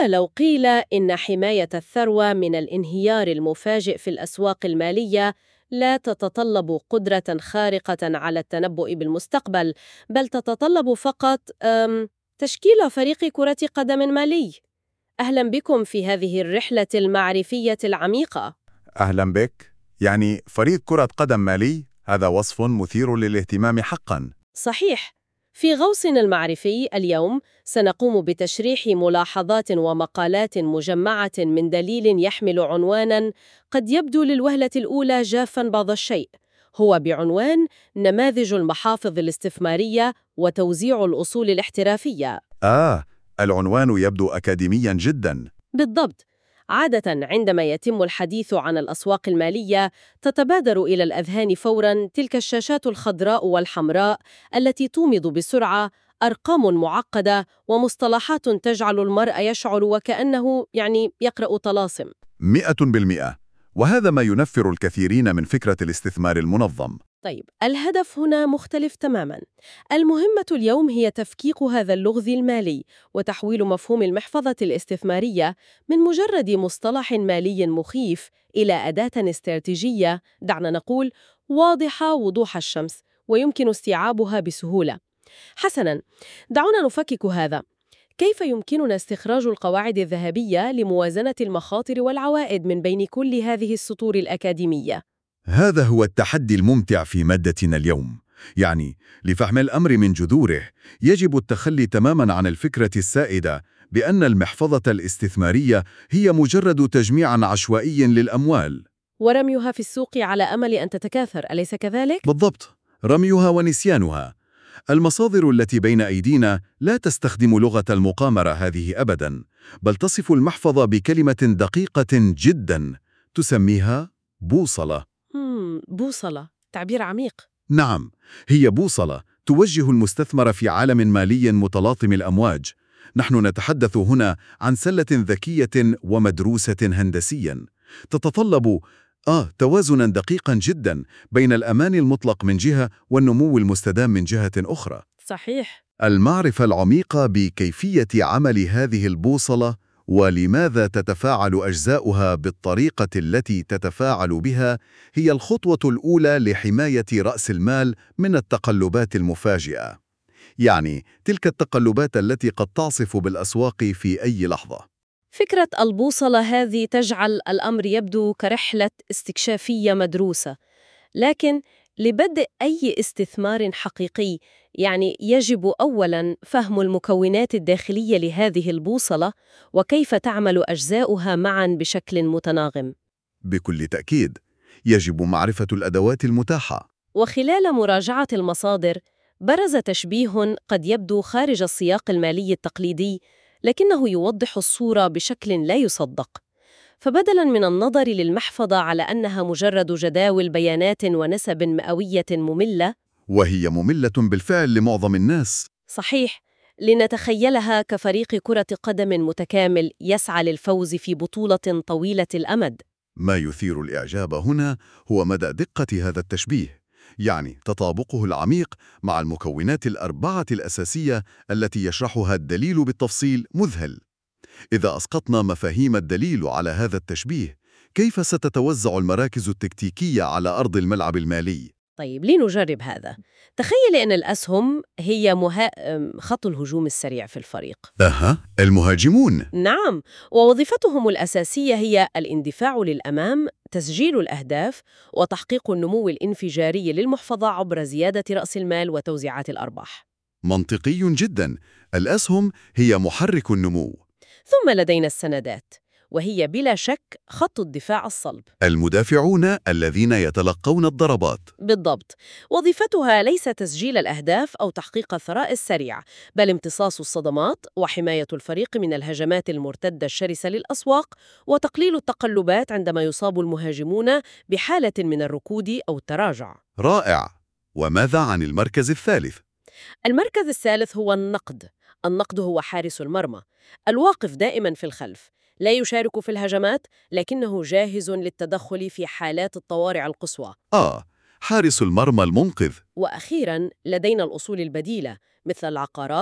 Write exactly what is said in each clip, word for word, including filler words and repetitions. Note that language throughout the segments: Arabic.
ماذا لو قيل إن حماية الثروة من الانهيار المفاجئ في الأسواق المالية لا تتطلب قدرة خارقة على التنبؤ بالمستقبل، بل تتطلب فقط أم، تشكيل فريق كرة قدم مالي؟ أهلا بكم في هذه الرحلة المعرفية العميقة. أهلا بك. يعني فريق كرة قدم مالي، هذا وصف مثير للاهتمام حقا. صحيح. في غوصنا المعرفي اليوم سنقوم بتشريح ملاحظات ومقالات مجمعة من دليل يحمل عنوانا قد يبدو للوهلة الأولى جافا بعض الشيء، هو بعنوان نماذج المحافظ الاستثمارية وتوزيع الأصول الاحترافية. آه، العنوان يبدو أكاديميا جدا. بالضبط. عادة عندما يتم الحديث عن الأسواق المالية تتبادر إلى الأذهان فوراً تلك الشاشات الخضراء والحمراء التي تومض بسرعة أرقام معقدة ومصطلحات تجعل المرء يشعر وكأنه يعني يقرأ طلاسم. مئة بالمئة. وهذا ما ينفر الكثيرين من فكرة الاستثمار المنظم. طيب، الهدف هنا مختلف تماماً. المهمة اليوم هي تفكيك هذا اللغز المالي وتحويل مفهوم المحفظة الاستثمارية من مجرد مصطلح مالي مخيف إلى أداة استراتيجية، دعنا نقول واضحة وضوح الشمس ويمكن استيعابها بسهولة. حسناً، دعونا نفكك هذا. كيف يمكننا استخراج القواعد الذهبية لموازنة المخاطر والعوائد من بين كل هذه السطور الأكاديمية؟ هذا هو التحدي الممتع في مادتنا اليوم. يعني لفهم الأمر من جذوره يجب التخلي تماماً عن الفكرة السائدة بأن المحفظة الاستثمارية هي مجرد تجميع عشوائي للأموال. ورميها في السوق على أمل أن تتكاثر، أليس كذلك؟ بالضبط، رميها ونسيانها. المصادر التي بين أيدينا لا تستخدم لغة المقامرة هذه أبداً، بل تصف المحفظة بكلمة دقيقة جداً تسميها بوصلة. مم، بوصلة، تعبير عميق. نعم، هي بوصلة توجه المستثمر في عالم مالي متلاطم الأمواج. نحن نتحدث هنا عن سلة ذكية ومدروسة هندسياً تتطلب آه توازناً دقيقاً جداً بين الأمان المطلق من جهة والنمو المستدام من جهة أخرى. صحيح. المعرفة العميقة بكيفية عمل هذه البوصلة ولماذا تتفاعل أجزاؤها بالطريقة التي تتفاعل بها هي الخطوة الأولى لحماية رأس المال من التقلبات المفاجئة. يعني تلك التقلبات التي قد تعصف بالأسواق في أي لحظة. فكرة البوصلة هذه تجعل الأمر يبدو كرحلة استكشافية مدروسة، لكن لبدء أي استثمار حقيقي يعني يجب أولاً فهم المكونات الداخلية لهذه البوصلة وكيف تعمل أجزاؤها معاً بشكل متناغم. بكل تأكيد، يجب معرفة الأدوات المتاحة. وخلال مراجعة المصادر برز تشبيه قد يبدو خارج السياق المالي التقليدي، لكنه يوضح الصورة بشكل لا يصدق. فبدلاً من النظر للمحفظة على أنها مجرد جداول بيانات ونسب مئوية مملة، وهي مملة بالفعل لمعظم الناس. صحيح، لنتخيلها كفريق كرة قدم متكامل يسعى للفوز في بطولة طويلة الأمد. ما يثير الإعجاب هنا هو مدى دقة هذا التشبيه، يعني تطابقه العميق مع المكونات الأربعة الأساسية التي يشرحها الدليل بالتفصيل مذهل. إذا أسقطنا مفاهيم الدليل على هذا التشبيه، كيف ستتوزع المراكز التكتيكية على أرض الملعب المالي؟ طيب، لنجرب هذا. تخيل أن الأسهم هي مها... خط الهجوم السريع في الفريق. أها، المهاجمون. نعم، ووظيفتهم الأساسية هي الاندفاع للأمام، تسجيل الأهداف، وتحقيق النمو الانفجاري للمحفظة عبر زيادة رأس المال وتوزيعات الأرباح. منطقي جدا، الأسهم هي محرك النمو. ثم لدينا السندات، وهي بلا شك خط الدفاع الصلب. المدافعون الذين يتلقون الضربات. بالضبط. وظيفتها ليس تسجيل الأهداف أو تحقيق الثراء السريع، بل امتصاص الصدمات وحماية الفريق من الهجمات المرتدة الشرسة للأسواق وتقليل التقلبات عندما يصاب المهاجمون بحالة من الركود أو التراجع. رائع. وماذا عن المركز الثالث؟ المركز الثالث هو النقد. النقد هو حارس المرمى، الواقف دائما في الخلف، لا يشارك في الهجمات لكنه جاهز للتدخل في حالات الطوارئ القصوى. آه، حارس المرمى المنقذ. وأخيراً لدينا الأصول البديلة مثل العقارات،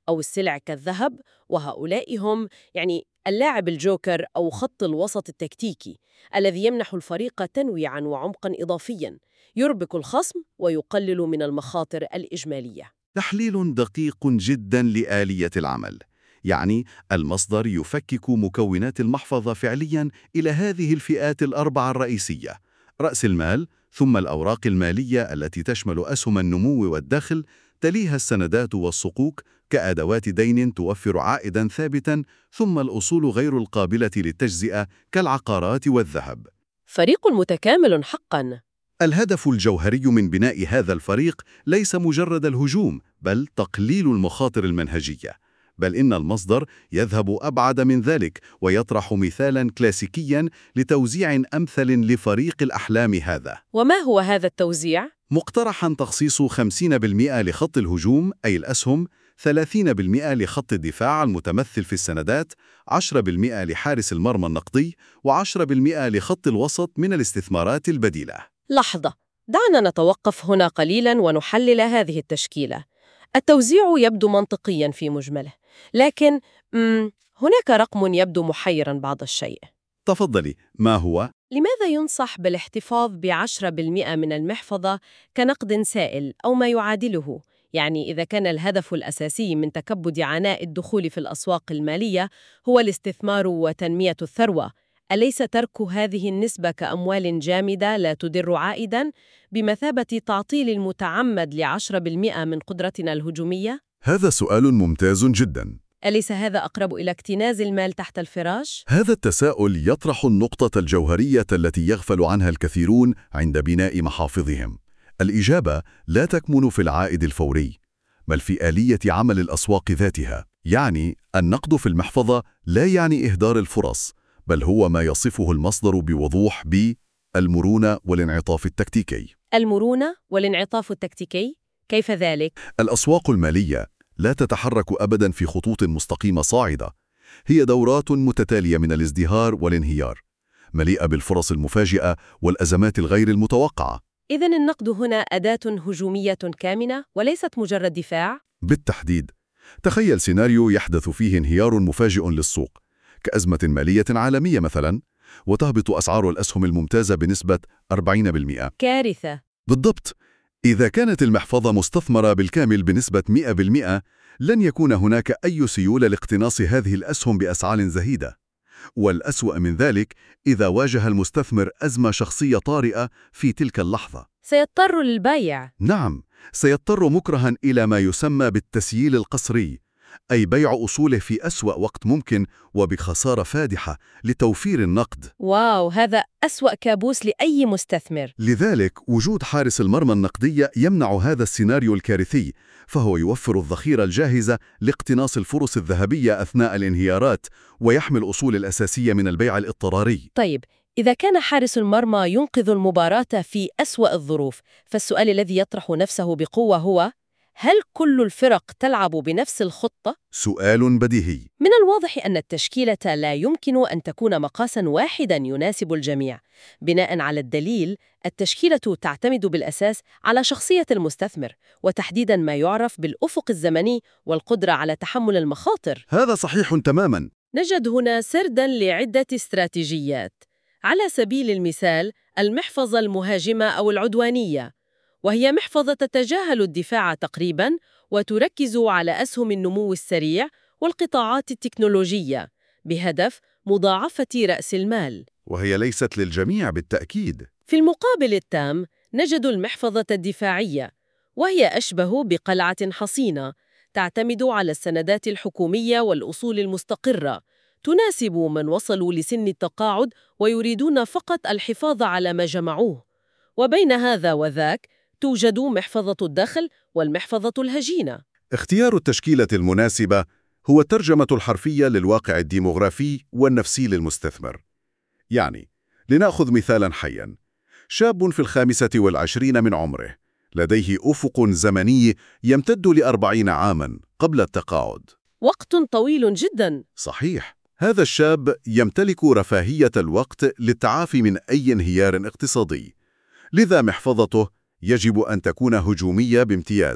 أو السلع كالذهب، وهؤلاء هم يعني اللاعب الجوكر أو خط الوسط التكتيكي الذي يمنح الفريق تنويعاً وعمقاً إضافياً يربك الخصم ويقلل من المخاطر الإجمالية. تحليل دقيق جدا لآلية العمل، يعني المصدر يفكك مكونات المحفظة فعليا إلى هذه الفئات الأربعة الرئيسية: رأس المال، ثم الأوراق المالية التي تشمل أسهم النمو والدخل، تليها السندات والصكوك كأدوات دين توفر عائدا ثابتا، ثم الأصول غير القابلة للتجزئة كالعقارات والذهب. فريق متكامل حقاً. الهدف الجوهري من بناء هذا الفريق ليس مجرد الهجوم، بل تقليل المخاطر المنهجية. بل إن المصدر يذهب أبعد من ذلك ويطرح مثالاً كلاسيكياً لتوزيع أمثل لفريق الأحلام هذا. وما هو هذا التوزيع؟ مقترحاً تخصيص خمسين بالمئة لخط الهجوم أي الأسهم، ثلاثين بالمئة لخط الدفاع المتمثل في السندات، عشرة بالمئة لحارس المرمى النقدي، وعشرة بالمئة لخط الوسط من الاستثمارات البديلة. لحظة، دعنا نتوقف هنا قليلاً ونحلل هذه التشكيلة. التوزيع يبدو منطقياً في مجمله، لكن مم هناك رقم يبدو محيراً بعض الشيء. تفضلي، ما هو؟ لماذا ينصح بالاحتفاظ بعشرة بالمئة من المحفظة كنقد سائل أو ما يعادله؟ يعني إذا كان الهدف الأساسي من تكبد عناء الدخول في الأسواق المالية هو الاستثمار وتنمية الثروة، أليس ترك هذه النسبة كأموال جامدة لا تدر عائداً بمثابة تعطيل المتعمد لعشرة بالمئة من قدرتنا الهجومية؟ هذا سؤال ممتاز جدا. أليس هذا أقرب إلى اكتناز المال تحت الفراش؟ هذا التساؤل يطرح النقطة الجوهرية التي يغفل عنها الكثيرون عند بناء محافظهم. الإجابة لا تكمن في العائد الفوري، بل في آلية عمل الأسواق ذاتها. يعني النقد في المحفظة لا يعني إهدار الفرص، بل هو ما يصفه المصدر بوضوح بالمرونة والانعطاف التكتيكي. المرونة والانعطاف التكتيكي؟ كيف ذلك؟ الأسواق المالية لا تتحرك أبداً في خطوط مستقيمة صاعدة، هي دورات متتالية من الازدهار والانهيار، مليئة بالفرص المفاجئة والأزمات الغير المتوقعة. إذن النقد هنا أداة هجومية كامنة وليست مجرد دفاع؟ بالتحديد. تخيل سيناريو يحدث فيه انهيار مفاجئ للسوق، كأزمة مالية عالمية مثلاً، وتهبط أسعار الأسهم الممتازة بنسبة أربعين بالمئة. كارثة. بالضبط. إذا كانت المحفظة مستثمرة بالكامل بنسبة مئة بالمئة، لن يكون هناك أي سيولة لاقتناص هذه الأسهم بأسعار زهيدة. والأسوأ من ذلك، إذا واجه المستثمر أزمة شخصية طارئة في تلك اللحظة، سيضطر للبيع. نعم، سيضطر مكرها إلى ما يسمى بالتسييل القسري، أي بيع أصوله في أسوأ وقت ممكن وبخسارة فادحة لتوفير النقد. واو، هذا أسوأ كابوس لأي مستثمر. لذلك وجود حارس المرمى النقدي يمنع هذا السيناريو الكارثي، فهو يوفر الذخيرة الجاهزة لاقتناص الفرص الذهبية أثناء الانهيارات، ويحمي الأصول الأساسية من البيع الاضطراري. طيب، إذا كان حارس المرمى ينقذ المباراة في أسوأ الظروف، فالسؤال الذي يطرح نفسه بقوة هو: هل كل الفرق تلعب بنفس الخطة؟ سؤال بديهي. من الواضح أن التشكيلة لا يمكن أن تكون مقاساً واحداً يناسب الجميع. بناءً على الدليل، التشكيلة تعتمد بالأساس على شخصية المستثمر، وتحديداً ما يعرف بالأفق الزمني والقدرة على تحمل المخاطر. هذا صحيح تماماً. نجد هنا سرداً لعدة استراتيجيات. على سبيل المثال، المحفظة المهاجمة أو العدوانية، وهي محفظة تتجاهل الدفاع تقريباً وتركز على أسهم النمو السريع والقطاعات التكنولوجية بهدف مضاعفة رأس المال. وهي ليست للجميع بالتأكيد. في المقابل التام، نجد المحفظة الدفاعية، وهي أشبه بقلعة حصينة تعتمد على السندات الحكومية والأصول المستقرة، تناسب من وصلوا لسن التقاعد ويريدون فقط الحفاظ على ما جمعوه. وبين هذا وذاك توجد محفظة الدخل والمحفظة الهجينة. اختيار التشكيلة المناسبة هو الترجمة الحرفية للواقع الديموغرافي والنفسي للمستثمر. يعني، لنأخذ مثالاً حياً: شاب في الخامسة والعشرين من عمره، لديه أفق زمني يمتد لأربعين عاماً قبل التقاعد. وقت طويل جداً. صحيح. هذا الشاب يمتلك رفاهية الوقت للتعافي من أي انهيار اقتصادي، لذا محفظته يجب أن تكون هجومية بامتياز،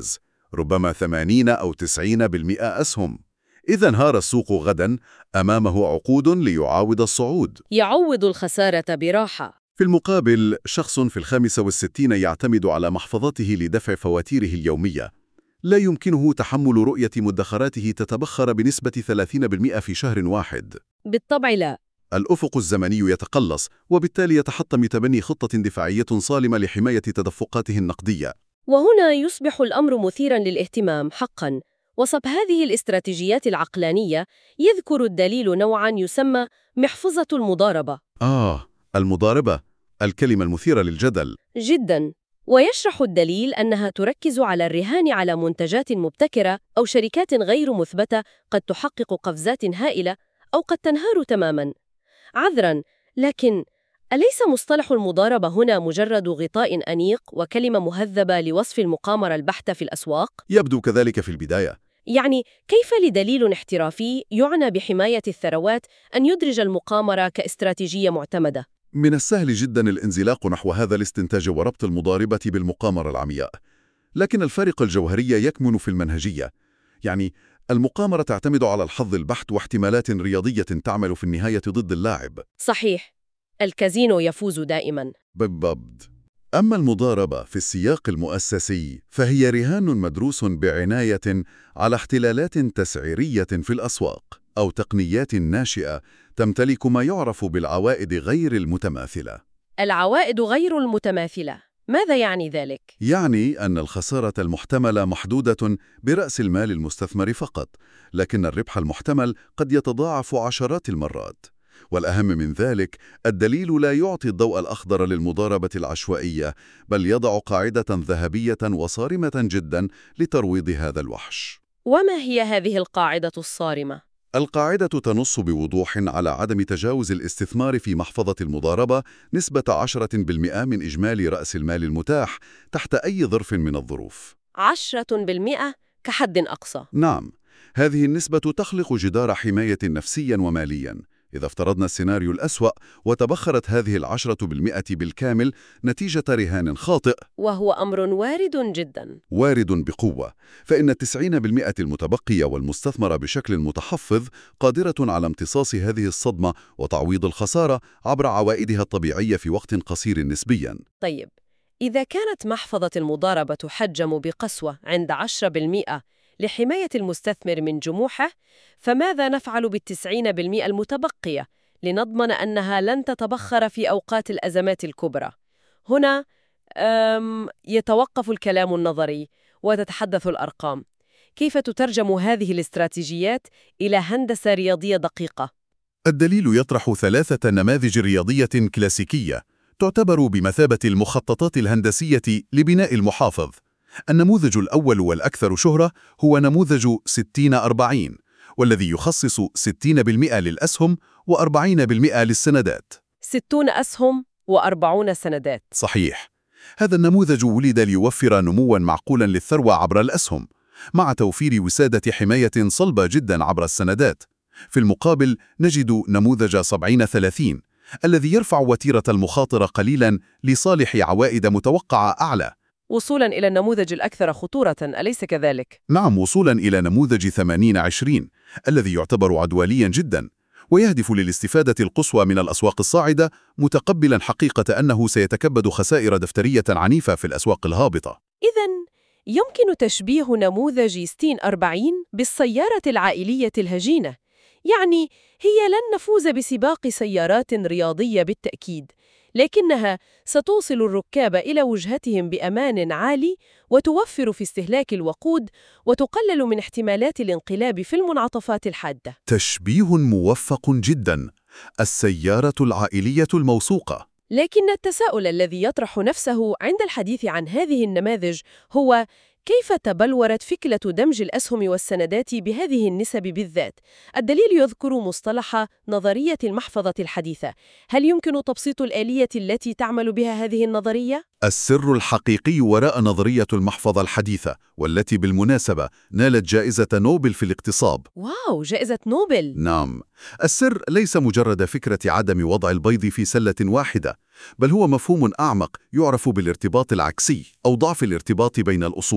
ربما ثمانين أو تسعين بالمئة أسهم. إذا انهار السوق غدا، أمامه عقود ليعاود الصعود. يعوض الخسارة براحة. في المقابل، شخص في الخامسة والستين يعتمد على محفظته لدفع فواتيره اليومية. لا يمكنه تحمل رؤية مدخراته تتبخر بنسبة ثلاثين بالمئة في شهر واحد. بالطبع لا. الأفق الزمني يتقلص، وبالتالي يتحطم تبني خطة دفاعية صارمة لحماية تدفقاته النقدية. وهنا يصبح الأمر مثيراً للاهتمام حقاً. وسط هذه الاستراتيجيات العقلانية يذكر الدليل نوعاً يسمى محفظة المضاربة. آه، المضاربة، الكلمة المثيرة للجدل. جداً. ويشرح الدليل أنها تركز على الرهان على منتجات مبتكرة أو شركات غير مثبتة قد تحقق قفزات هائلة أو قد تنهار تماماً. عذراً، لكن أليس مصطلح المضاربة هنا مجرد غطاء أنيق وكلمة مهذبة لوصف المقامرة البحتة في الأسواق؟ يبدو كذلك في البداية. يعني كيف لدليل احترافي يعنى بحماية الثروات أن يدرج المقامرة كاستراتيجية معتمدة؟ من السهل جدا الانزلاق نحو هذا الاستنتاج وربط المضاربة بالمقامرة العمياء، لكن الفارق الجوهري يكمن في المنهجية. يعني المقامرة تعتمد على الحظ البحت واحتمالات رياضية تعمل في النهاية ضد اللاعب. صحيح، الكازينو يفوز دائما. بالضبط. أما المضاربة في السياق المؤسسي فهي رهان مدروس بعناية على احتلالات تسعيرية في الأسواق أو تقنيات ناشئة تمتلك ما يعرف بالعوائد غير المتماثلة. العوائد غير المتماثلة، ماذا يعني ذلك؟ يعني أن الخسارة المحتملة محدودة برأس المال المستثمر فقط، لكن الربح المحتمل قد يتضاعف عشرات المرات. والأهم من ذلك، الدليل لا يعطي الضوء الأخضر للمضاربة العشوائية، بل يضع قاعدة ذهبية وصارمة جدا لترويض هذا الوحش. وما هي هذه القاعدة الصارمة؟ القاعدة تنص بوضوح على عدم تجاوز الاستثمار في محفظة المضاربة نسبة عشرة بالمئة من إجمالي رأس المال المتاح تحت أي ظرف من الظروف. عشرة بالمئة كحد أقصى. نعم، هذه النسبة تخلق جدار حماية نفسيا وماليا. إذا افترضنا السيناريو الأسوأ وتبخرت هذه العشرة بالمئة بالكامل نتيجة رهان خاطئ، وهو أمر وارد جدا. وارد بقوة، فإن التسعين بالمئة المتبقية والمستثمرة بشكل متحفظ قادرة على امتصاص هذه الصدمة وتعويض الخسارة عبر عوائدها الطبيعية في وقت قصير نسبيا. طيب، إذا كانت محفظة المضاربة تحجم بقسوة عند عشرة بالمئة لحماية المستثمر من جموحه، فماذا نفعل بالتسعين بالمئة المتبقية لنضمن أنها لن تتبخر في أوقات الأزمات الكبرى؟ هنا يتوقف الكلام النظري وتتحدث الأرقام. كيف تترجم هذه الاستراتيجيات إلى هندسة رياضية دقيقة؟ الدليل يطرح ثلاثة نماذج رياضية كلاسيكية تعتبر بمثابة المخططات الهندسية لبناء المحافظ. النموذج الأول والأكثر شهرة هو نموذج ستين أربعين، والذي يخصص ستين بالمئة للأسهم وأربعين بالمئة للسندات. ستون أسهم وأربعون سندات. صحيح. هذا النموذج ولد ليوفر نمواً معقولاً للثروة عبر الأسهم، مع توفير وسادة حماية صلبة جداً عبر السندات. في المقابل نجد نموذج سبعين ثلاثين، الذي يرفع وتيرة المخاطرة قليلاً لصالح عوائد متوقعة أعلى. وصولاً إلى النموذج الأكثر خطورة، أليس كذلك؟ نعم، وصولاً إلى نموذج ثمانين عشرين، الذي يعتبر عدوانياً جداً ويهدف للاستفادة القصوى من الأسواق الصاعدة، متقبلاً حقيقة أنه سيتكبد خسائر دفترية عنيفة في الأسواق الهابطة. إذن يمكن تشبيه نموذج ستين أربعين بالسيارة العائلية الهجينة. يعني هي لن نفوز بسباق سيارات رياضية بالتأكيد، لكنها ستوصل الركاب إلى وجهتهم بأمان عالي وتوفر في استهلاك الوقود وتقلل من احتمالات الانقلاب في المنعطفات الحادة. تشبيه موفق جدا، السيارة العائلية الموثوقة. لكن التساؤل الذي يطرح نفسه عند الحديث عن هذه النماذج هو: كيف تبلورت فكرة دمج الأسهم والسندات بهذه النسب بالذات؟ الدليل يذكر مصطلح نظرية المحفظة الحديثة. هل يمكن تبسيط الآلية التي تعمل بها هذه النظرية؟ السر الحقيقي وراء نظرية المحفظة الحديثة، والتي بالمناسبة نالت جائزة نوبل في الاقتصاد. واو، جائزة نوبل! نعم، السر ليس مجرد فكرة عدم وضع البيض في سلة واحدة، بل هو مفهوم أعمق يعرف بالارتباط العكسي أو ضعف الارتباط بين الأصول.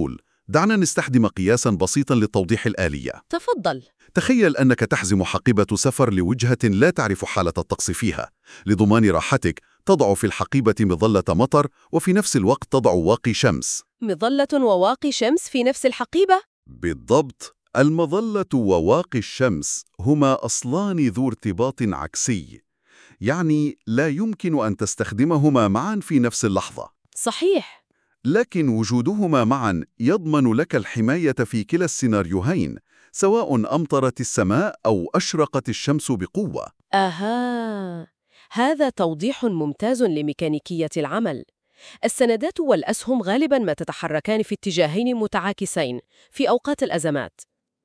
دعنا نستخدم قياساً بسيطاً لتوضيح الآلية. تفضل. تخيل أنك تحزم حقيبة سفر لوجهة لا تعرف حالة الطقس فيها. لضمان راحتك تضع في الحقيبة مظلة مطر وفي نفس الوقت تضع واقي شمس. مظلة وواقي شمس في نفس الحقيبة؟ بالضبط. المظلة وواقي الشمس هما أصلان ذو ارتباط عكسي، يعني لا يمكن أن تستخدمهما معاً في نفس اللحظة. صحيح. لكن وجودهما معاً يضمن لك الحماية في كلا السيناريوهين، سواء أمطرت السماء أو أشرقت الشمس بقوة. آها، هذا توضيح ممتاز لميكانيكية العمل. السندات والأسهم غالباً ما تتحركان في اتجاهين متعاكسين في أوقات الأزمات.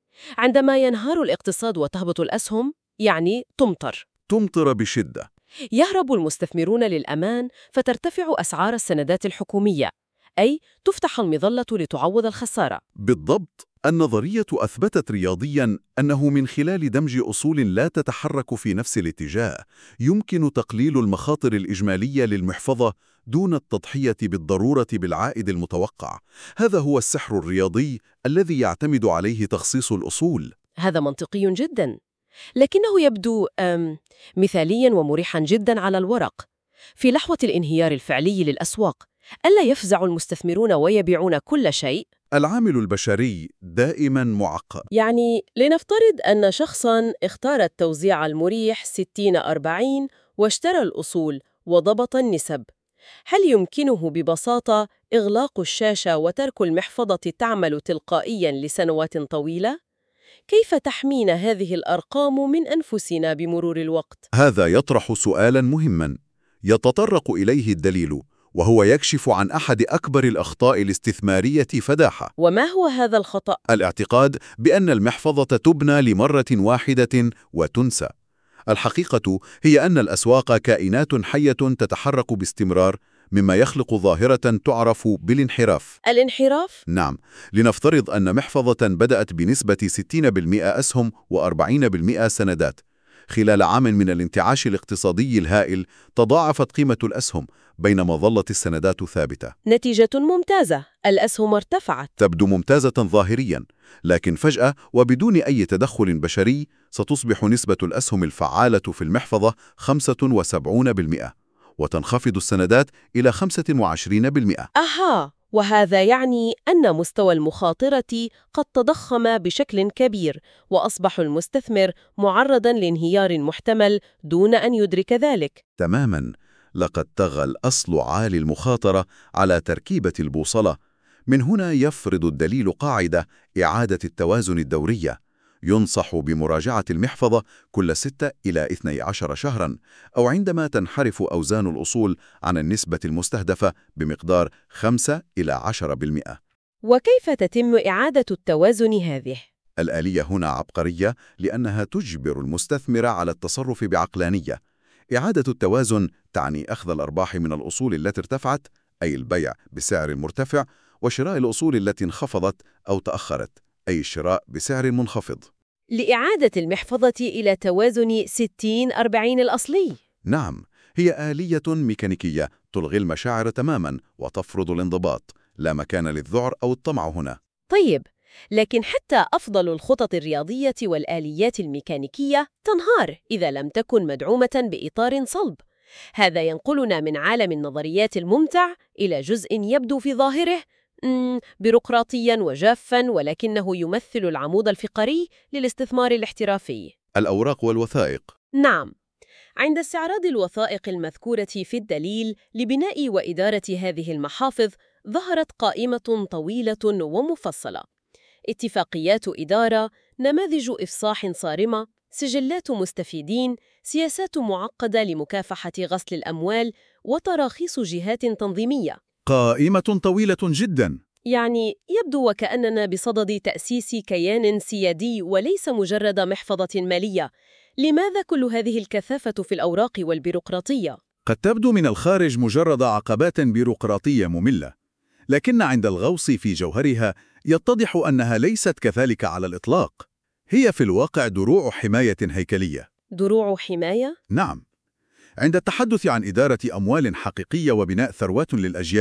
عندما ينهار الاقتصاد وتهبط الأسهم، يعني تمطر. تمطر بشدة. يهرب المستثمرون للأمان فترتفع أسعار السندات الحكومية، أي تفتح المظلة لتعوض الخسارة. بالضبط. النظرية أثبتت رياضياً أنه من خلال دمج أصول لا تتحرك في نفس الاتجاه يمكن تقليل المخاطر الإجمالية للمحفظة دون التضحية بالضرورة بالعائد المتوقع. هذا هو السحر الرياضي الذي يعتمد عليه تخصيص الأصول. هذا منطقي جداً، لكنه يبدو أم مثالياً ومريحاً جداً على الورق. في لحظة الانهيار الفعلي للأسواق، ألا يفزع المستثمرون ويبيعون كل شيء؟ العامل البشري دائماً معقد. يعني لنفترض أن شخصاً اختار التوزيع المريح ستين أربعين واشترى الأصول وضبط النسب. هل يمكنه ببساطة إغلاق الشاشة وترك المحفظة تعمل تلقائياً لسنوات طويلة؟ كيف تحمينا هذه الأرقام من أنفسنا بمرور الوقت؟ هذا يطرح سؤالاً مهماً يتطرق إليه الدليل، وهو يكشف عن أحد أكبر الأخطاء الاستثمارية فداحة. وما هو هذا الخطأ؟ الاعتقاد بأن المحفظة تبنى لمرة واحدة وتنسى. الحقيقة هي أن الأسواق كائنات حية تتحرك باستمرار، مما يخلق ظاهرة تعرف بالانحراف. الانحراف؟ نعم، لنفترض أن محفظة بدأت بنسبة ستين بالمئة أسهم وأربعين بالمئة سندات. خلال عام من الانتعاش الاقتصادي الهائل تضاعفت قيمة الأسهم بينما ظلت السندات ثابتة. نتيجة ممتازة، الأسهم ارتفعت. تبدو ممتازة ظاهرياً، لكن فجأة وبدون أي تدخل بشري ستصبح نسبة الأسهم الفعالة في المحفظة خمسة وسبعين بالمئة وتنخفض السندات إلى خمسة وعشرين بالمئة. أها، وهذا يعني أن مستوى المخاطرة قد تضخم بشكل كبير، وأصبح المستثمر معرضاً لانهيار محتمل دون أن يدرك ذلك. تماماً. لقد طغى الأصل عالي المخاطرة على تركيبة البوصلة. من هنا يفرض الدليل قاعدة إعادة التوازن الدورية. ينصح بمراجعة المحفظة كل ستة إلى اثني عشر شهراً، أو عندما تنحرف أوزان الأصول عن النسبة المستهدفة بمقدار خمسة إلى عشرة بالمئة. وكيف تتم إعادة التوازن هذه؟ الآلية هنا عبقرية لأنها تجبر المستثمر على التصرف بعقلانية. إعادة التوازن تعني أخذ الأرباح من الأصول التي ارتفعت، أي البيع بسعر مرتفع، وشراء الأصول التي انخفضت أو تأخرت، أي الشراء بسعر منخفض. لإعادة المحفظة إلى توازن ستين أربعين الأصلي. نعم، هي آلية ميكانيكية تلغي المشاعر تماماً وتفرض الانضباط. لا مكان للذعر أو الطمع هنا. طيب، لكن حتى أفضل الخطط الرياضية والآليات الميكانيكية تنهار إذا لم تكن مدعومة بإطار صلب. هذا ينقلنا من عالم النظريات الممتع إلى جزء يبدو في ظاهره بيروقراطياً وجافاً، ولكنه يمثل العمود الفقري للاستثمار الاحترافي. الأوراق والوثائق. نعم، عند استعراض الوثائق المذكورة في الدليل لبناء وإدارة هذه المحافظ، ظهرت قائمة طويلة ومفصلة: اتفاقيات إدارة، نماذج إفصاح صارمة، سجلات مستفيدين، سياسات معقدة لمكافحة غسل الأموال، وتراخيص جهات تنظيمية. قائمة طويلة جداً. يعني يبدو وكأننا بصدد تأسيس كيان سيادي وليس مجرد محفظة مالية. لماذا كل هذه الكثافة في الأوراق والبيروقراطية؟ قد تبدو من الخارج مجرد عقبات بيروقراطية مملة، لكن عند الغوص في جوهرها يتضح أنها ليست كذلك على الإطلاق. هي في الواقع دروع حماية هيكلية. دروع حماية؟ نعم. عند التحدث عن إدارة أموال حقيقية وبناء ثروات للأجيال،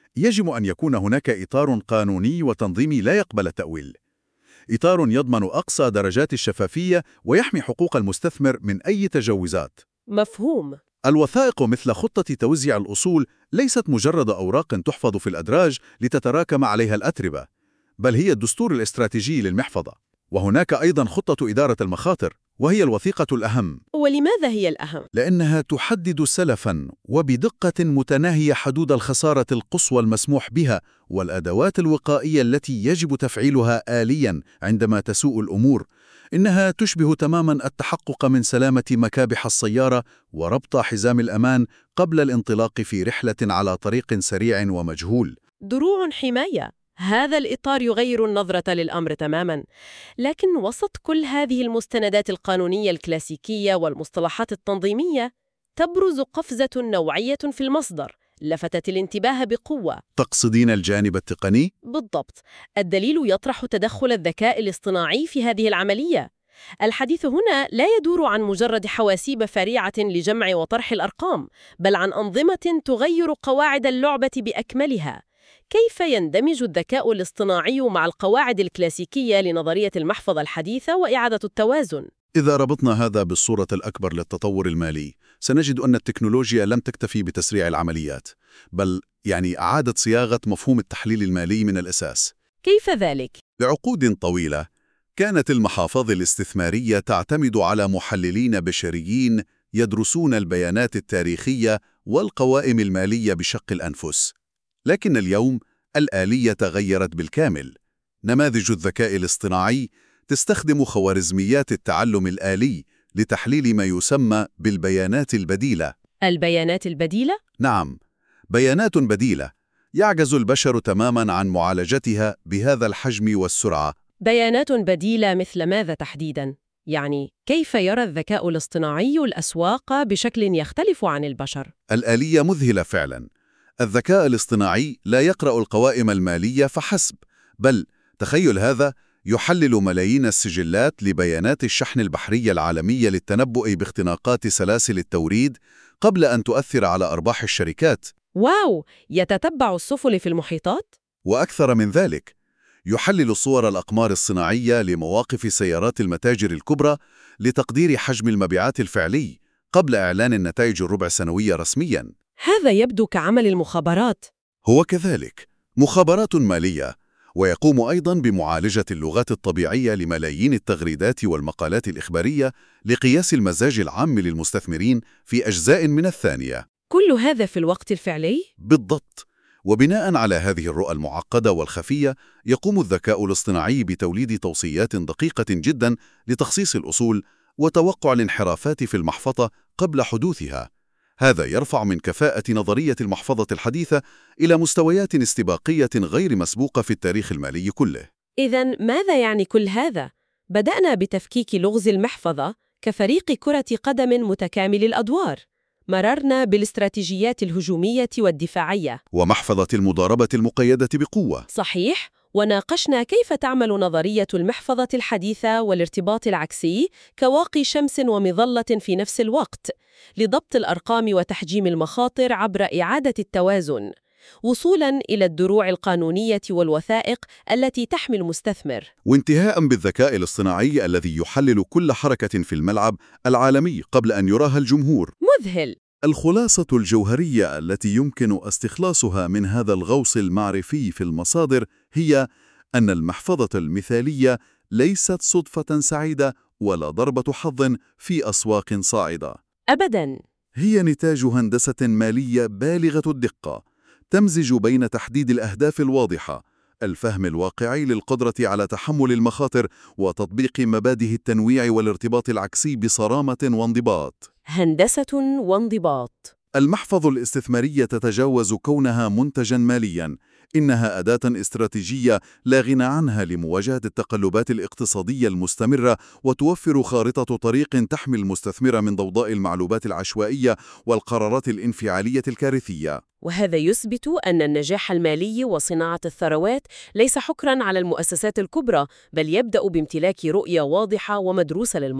يجب أن يكون هناك إطار قانوني وتنظيمي لا يقبل التأويل. إطار يضمن أقصى درجات الشفافية ويحمي حقوق المستثمر من أي تجاوزات. مفهوم. الوثائق مثل خطة توزيع الأصول ليست مجرد أوراق تحفظ في الأدراج لتتراكم عليها الأتربة، بل هي الدستور الاستراتيجي للمحفظة. وهناك أيضاً خطة إدارة المخاطر، وهي الوثيقة الأهم. ولماذا هي الأهم؟ لأنها تحدد سلفاً وبدقة متناهية حدود الخسارة القصوى المسموح بها والأدوات الوقائية التي يجب تفعيلها آلياً عندما تسوء الأمور. إنها تشبه تماماً التحقق من سلامة مكابح السيارة وربط حزام الأمان قبل الانطلاق في رحلة على طريق سريع ومجهول. دروع حماية. هذا الإطار يغير النظرة للأمر تماماً. لكن وسط كل هذه المستندات القانونية الكلاسيكية والمصطلحات التنظيمية، تبرز قفزة نوعية في المصدر لفتت الانتباه بقوة. تقصدين الجانب التقني؟ بالضبط. الدليل يطرح تدخل الذكاء الاصطناعي في هذه العملية. الحديث هنا لا يدور عن مجرد حواسيب فريعة لجمع وطرح الأرقام، بل عن أنظمة تغير قواعد اللعبة بأكملها. كيف يندمج الذكاء الاصطناعي مع القواعد الكلاسيكية لنظرية المحفظة الحديثة وإعادة التوازن؟ إذا ربطنا هذا بالصورة الأكبر للتطور المالي، سنجد أن التكنولوجيا لم تكتفي بتسريع العمليات، بل يعني أعادت صياغة مفهوم التحليل المالي من الأساس. كيف ذلك؟ لعقود طويلة، كانت المحافظ الاستثمارية تعتمد على محللين بشريين يدرسون البيانات التاريخية والقوائم المالية بشق الأنفس. لكن اليوم الآلية تغيرت بالكامل. نماذج الذكاء الاصطناعي تستخدم خوارزميات التعلم الآلي لتحليل ما يسمى بالبيانات البديلة. البيانات البديلة؟ نعم، بيانات بديلة يعجز البشر تماماً عن معالجتها بهذا الحجم والسرعة. بيانات بديلة مثل ماذا تحديداً؟ يعني كيف يرى الذكاء الاصطناعي الأسواق بشكل يختلف عن البشر؟ الآلية مذهلة فعلاً. الذكاء الاصطناعي لا يقرأ القوائم المالية فحسب، بل تخيل هذا، يحلل ملايين السجلات لبيانات الشحن البحري العالمية للتنبؤ باختناقات سلاسل التوريد قبل أن تؤثر على أرباح الشركات. واو! يتتبع السفن في المحيطات؟ وأكثر من ذلك، يحلل صور الأقمار الصناعية لمواقف سيارات المتاجر الكبرى لتقدير حجم المبيعات الفعلي قبل إعلان النتائج الربع سنوية رسمياً. هذا يبدو كعمل المخابرات. هو كذلك مخابرات مالية، ويقوم أيضاً بمعالجة اللغات الطبيعية لملايين التغريدات والمقالات الإخبارية لقياس المزاج العام للمستثمرين في أجزاء من الثانية. كل هذا في الوقت الفعلي؟ بالضبط. وبناءً على هذه الرؤى المعقدة والخفية، يقوم الذكاء الاصطناعي بتوليد توصيات دقيقة جداً لتخصيص الأصول وتوقع الانحرافات في المحفظة قبل حدوثها. هذا يرفع من كفاءة نظرية المحفظة الحديثة إلى مستويات استباقية غير مسبوقة في التاريخ المالي كله. إذن ماذا يعني كل هذا؟ بدأنا بتفكيك لغز المحفظة كفريق كرة قدم متكامل الأدوار. مررنا بالاستراتيجيات الهجومية والدفاعية ومحفظة المضاربة المقيدة بقوة. صحيح، وناقشنا كيف تعمل نظرية المحفظة الحديثة والارتباط العكسي كواقي شمس ومظلة في نفس الوقت لضبط الأرقام وتحجيم المخاطر عبر إعادة التوازن، وصولاً إلى الدروع القانونية والوثائق التي تحمي المستثمر، وانتهاءً بالذكاء الاصطناعي الذي يحلل كل حركة في الملعب العالمي قبل أن يراها الجمهور. مذهل. الخلاصة الجوهرية التي يمكن استخلاصها من هذا الغوص المعرفي في المصادر هي أن المحفظة المثالية ليست صدفة سعيدة ولا ضربة حظ في أسواق صاعدة. أبداً. هي نتاج هندسة مالية بالغة الدقة، تمزج بين تحديد الأهداف الواضحة، الفهم الواقعي للقدرة على تحمل المخاطر، وتطبيق مبادئ التنويع والارتباط العكسي بصرامة وانضباط. هندسة وانضباط. المحفظ الاستثمارية تتجاوز كونها منتجاً مالياً، إنها أداة استراتيجية لا غنى عنها لمواجهة التقلبات الاقتصادية المستمرة، وتوفر خارطة طريق تحمي المستثمر من ضوضاء المعلومات العشوائية والقرارات الانفعالية الكارثية. وهذا يثبت أن النجاح المالي وصناعة الثروات ليس حكراً على المؤسسات الكبرى، بل يبدأ بامتلاك رؤية واضحة ومدروسة للمرء.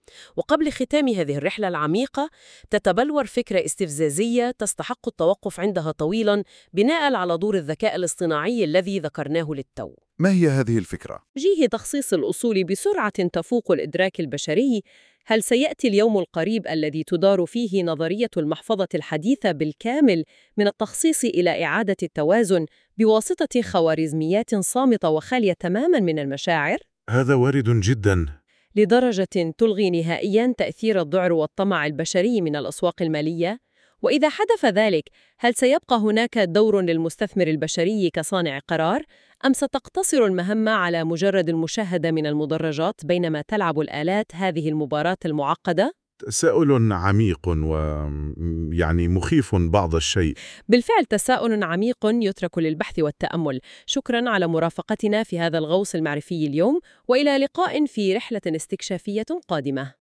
وقبل ختام هذه الرحلة العميقة تتبلور فكرة استفزازية تستحق التوقف عندها طويلاً بناء على دور الذكاء الاصطناعي الذي ذكرناه للتو. ما هي هذه الفكرة؟ وجيه تخصيص الأصول بسرعة تفوق الإدراك البشري. هل سيأتي اليوم القريب الذي تدار فيه نظرية المحفظة الحديثة بالكامل من التخصيص إلى إعادة التوازن بواسطة خوارزميات صامتة وخالية تماماً من المشاعر؟ هذا وارد جدا. لدرجة تلغي نهائياً تأثير الذعر والطمع البشري من الأسواق المالية؟ وإذا حدث ذلك، هل سيبقى هناك دور للمستثمر البشري كصانع قرار؟ أم ستقتصر المهمة على مجرد المشاهدة من المدرجات بينما تلعب الآلات هذه المباراة المعقدة؟ تساؤل عميق ويعني مخيف بعض الشيء. بالفعل تساؤل عميق يترك للبحث والتأمل. شكراً على مرافقتنا في هذا الغوص المعرفي اليوم، وإلى لقاء في رحلة استكشافية قادمة.